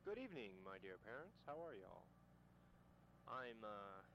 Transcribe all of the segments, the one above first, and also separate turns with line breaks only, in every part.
Good evening, my dear parents. How are y'all? I'm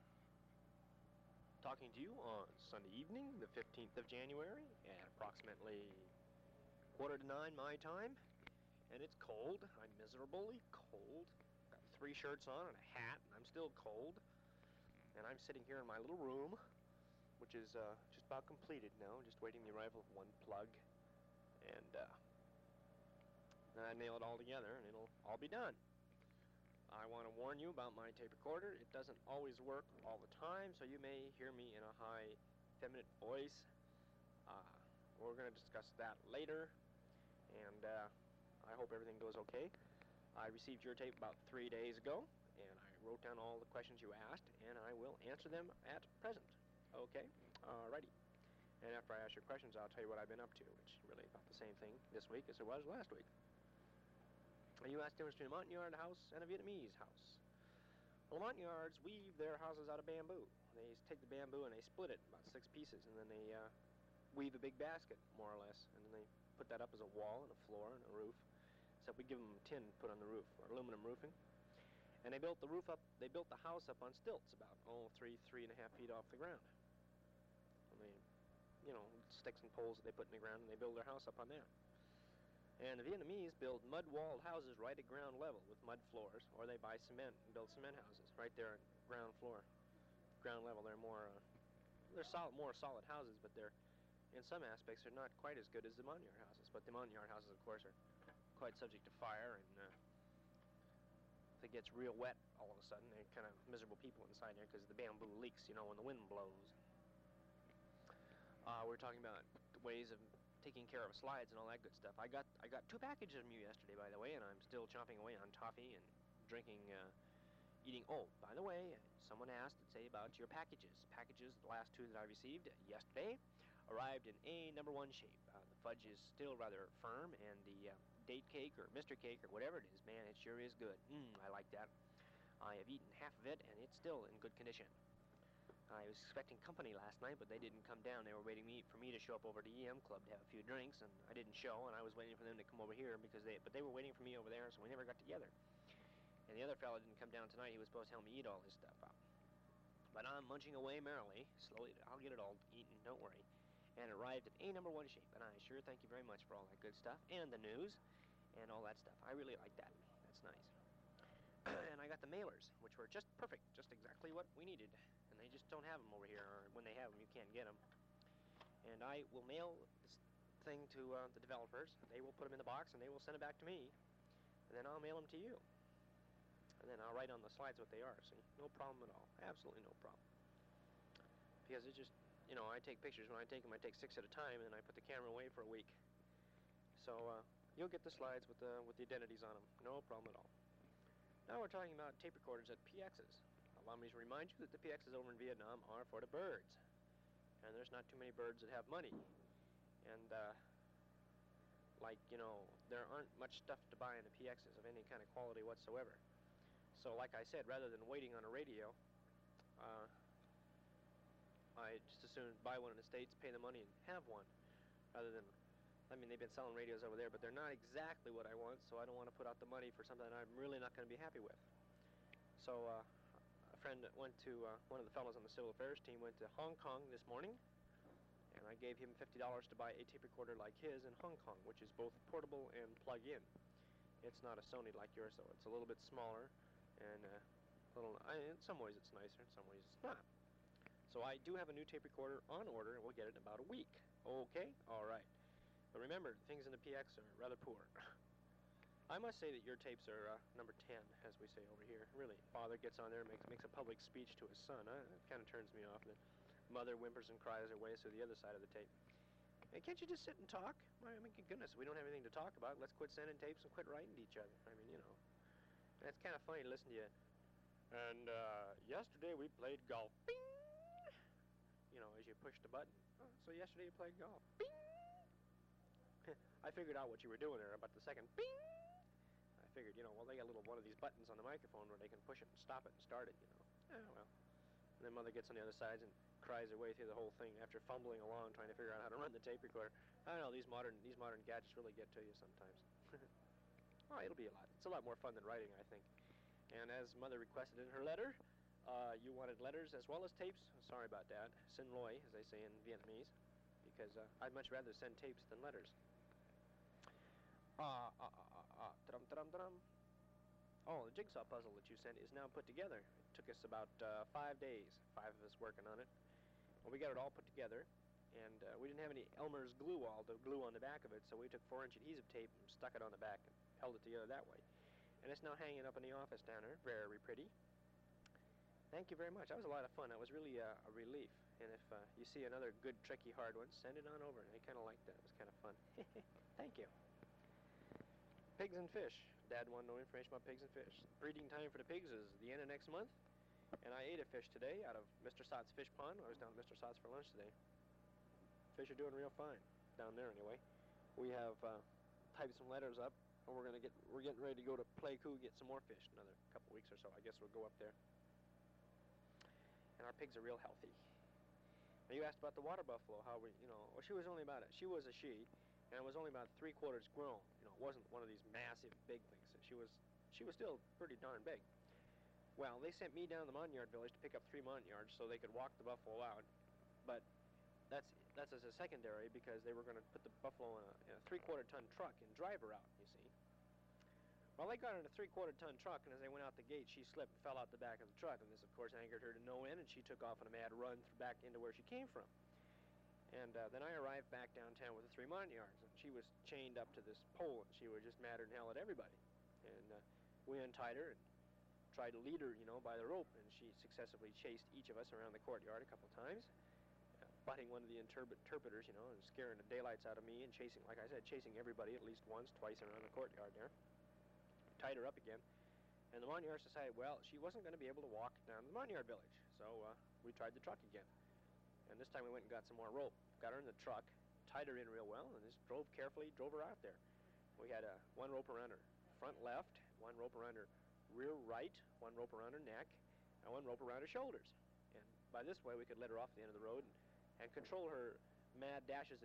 talking to you on Sunday evening, the 15th of January, at approximately quarter to 9 my time, and it's cold. I'm miserably cold. Got 3 shirts on and a hat, and I'm still cold. And I'm sitting here in my little room, which is just about completed now, just waiting the arrival of one plug, and then I nail it all together, and it'll all be done. I want to warn you about my tape recorder. It doesn't always work all the time, so you may hear me in a high, feminine voice. Uh, we're going to discuss that later, and I hope everything goes okay. I received your tape about 3 days ago, and I wrote down all the questions you asked, and I will answer them at present. Okay? Alrighty. And after I ask your questions, I'll tell you what I've been up to, which is really about the same thing this week as it was last week. You asked the difference between a Montagnard house and a Vietnamese house. Well, Montagnards weave their houses out of bamboo. They take the bamboo and they split it about 6 pieces, and then they weave a big basket, more or less, and then they put that up as a wall and a floor and a roof. Except we give them tin put on the roof, or aluminum roofing. And they built the roof up. They built the house up on stilts, about 3.5 feet off the ground. And they, sticks and poles that they put in the ground, and they build their house up on that. And the Vietnamese build mud-walled houses right at ground level with mud floors, or they buy cement and build cement houses right there at ground floor, ground level. They're more solid houses, but they're in some aspects they're not quite as good as the Montagnard houses. But the Montagnard houses, of course, are quite subject to fire, and if it gets real wet all of a sudden, they're kind of miserable people inside there because the bamboo leaks, when the wind blows. We're talking about ways of taking care of slides and all that good stuff. I got 2 packages from you yesterday, by the way, and I'm still chomping away on toffee and drinking, eating. Oh, by the way, someone asked to say about your packages. The last 2 that I received yesterday, arrived in A #1 shape. The fudge is still rather firm, and the date cake or Mr. Cake or whatever it is, man, it sure is good. I like that. I have eaten half of it, and it's still in good condition. I was expecting company last night, but they didn't come down. They were waiting for me to show up over to EM Club to have a few drinks, and I didn't show, and I was waiting for them to come over here but they were waiting for me over there, so we never got together. And the other fellow didn't come down tonight. He was supposed to help me eat all this stuff up. But I'm munching away merrily, slowly. I'll get it all eaten, don't worry. And it arrived in A #1 shape, and I sure thank you very much for all that good stuff, and the news, and all that stuff. I really like that. That's nice. And I got the mailers, which were just perfect, just exactly what we needed. And they just don't have them over here, or when they have them, you can't get them. And I will mail this thing to the developers. They will put them in the box, and they will send it back to me. And then I'll mail them to you. And then I'll write on the slides what they are, see? No problem at all. Absolutely no problem. Because it's just, I take pictures. When I take them, I take 6 at a time, and then I put the camera away for a week. So you'll get the slides with the identities on them. No problem at all. Now we're talking about tape recorders at PXs. Allow me to remind you that the PXs over in Vietnam are for the birds. And there's not too many birds that have money. And, there aren't much stuff to buy in the PXs of any kind of quality whatsoever. So like I said, rather than waiting on a radio, I just as soon buy one in the States, pay the money, and have one. Rather than, they've been selling radios over there, but they're not exactly what I want, so I don't want to put out the money for something that I'm really not going to be happy with. So a friend that went to, one of the fellows on the civil affairs team went to Hong Kong this morning, and I gave him $50 to buy a tape recorder like his in Hong Kong, which is both portable and plug-in. It's not a Sony like yours, though. It's a little bit smaller, and in some ways it's nicer, in some ways it's not. So I do have a new tape recorder on order, and we'll get it in about a week. Okay? All right. But remember, things in the PX are rather poor. I must say that your tapes are number 10, as we say over here. Really, father gets on there and makes a public speech to his son. It kind of turns me off. The mother whimpers and cries her way through the other side of the tape. Hey, can't you just sit and talk? Goodness, we don't have anything to talk about. Let's quit sending tapes and quit writing to each other. It's kind of funny to listen to you. And yesterday we played golf. Bing! As you push the button. Oh, so yesterday you played golf. Bing! I figured out what you were doing there about the second bing. I figured, they got one of these buttons on the microphone where they can push it and stop it and start it, Oh, well. And then mother gets on the other side and cries her way through the whole thing after fumbling along trying to figure out how to run the tape recorder. I don't know, these modern gadgets really get to you sometimes. Oh, it'll be a lot. It's a lot more fun than writing, I think. And as Mother requested in her letter, you wanted letters as well as tapes. Sorry about that. Xin loi, as they say in Vietnamese, because I'd much rather send tapes than letters. Drum. Oh, the jigsaw puzzle that you sent is now put together. It took us about 5 days, 5 of us working on it. Well, we got it all put together, and we didn't have any Elmer's glue all to glue on the back of it, so we took 4-inch adhesive tape and stuck it on the back and held it together that way. And it's now hanging up in the office down there, very pretty. Thank you very much. That was a lot of fun. That was really a relief. And if you see another good, tricky, hard one, send it on over. I kind of liked that. It was kind of fun. Thank you. Pigs and fish. Dad wanted no information about pigs and fish. Breeding time for the pigs is the end of next month. And I ate a fish today out of Mr. Sott's fish pond. I was down at Mr. Sott's for lunch today. Fish are doing real fine down there anyway. We have typed some letters up, and we're getting ready to go to Pleiku, get some more fish. Another couple weeks or so. I guess we'll go up there. And our pigs are real healthy. Now you asked about the water buffalo. How we, well, she was a she, and it was only about 3/4 grown. It wasn't one of these massive big things. She was still pretty darn big. Well, they sent me down to the Montagnard village to pick up 3 Montagnards so they could walk the buffalo out. But that's as a secondary because they were going to put the buffalo in a 3/4 ton truck and drive her out, you see. Well, they got in a 3/4 ton truck, and as they went out the gate, she slipped and fell out the back of the truck, and this, of course, angered her to no end, and she took off on a mad run back into where she came from. And then I arrived back downtown with the 3 Montagnards, and she was chained up to this pole, and she was just madder than hell at everybody. And we untied her and tried to lead her, by the rope, and she successfully chased each of us around the courtyard a couple times, butting one of the interpreters, and scaring the daylights out of me, and chasing, like I said, chasing everybody at least once, twice around the courtyard there. Tied her up again, and the Montagnards decided, well, she wasn't going to be able to walk down to the Montagnard village, so we tried the truck again. And this time we went and got some more rope, got her in the truck, tied her in real well, and just drove her out there. We had 1 rope around her front left, 1 rope around her rear right, 1 rope around her neck, and 1 rope around her shoulders. And by this way we could let her off the end of the road and control her mad charges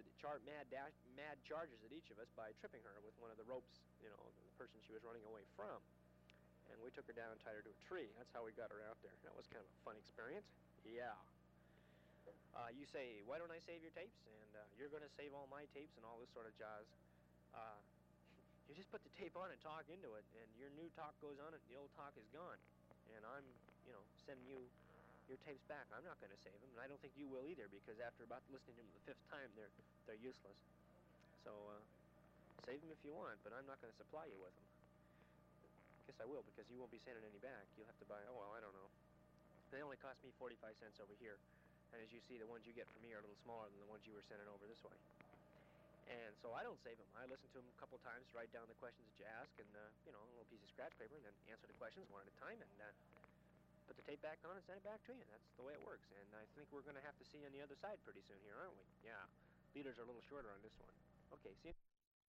at each of us by tripping her with one of the ropes, the person she was running away from. And we took her down and tied her to a tree. That's how we got her out there. That was kind of a fun experience. Yeah. You say, why don't I save your tapes? And you're going to save all my tapes and all this sort of jazz. You just put the tape on and talk into it, and your new talk goes on it, and the old talk is gone. And I'm, sending you your tapes back. I'm not going to save them, and I don't think you will either, because after about listening to them the 5th time, they're useless. So save them if you want, but I'm not going to supply you with them. Guess I will, because you won't be sending any back. You'll have to buy, I don't know. They only cost me 45 cents over here, and as you see, the ones you get from me are a little smaller than the ones you were sending over this way. And so I don't save them. I listen to them a couple times, write down the questions that you ask, and a little piece of scratch paper, and then answer the questions one at a time, and put the tape back on and send it back to you. That's the way it works. And I think we're going to have to see you on the other side pretty soon here, aren't we? Yeah. Leaders are a little shorter on this one. Okay, see you.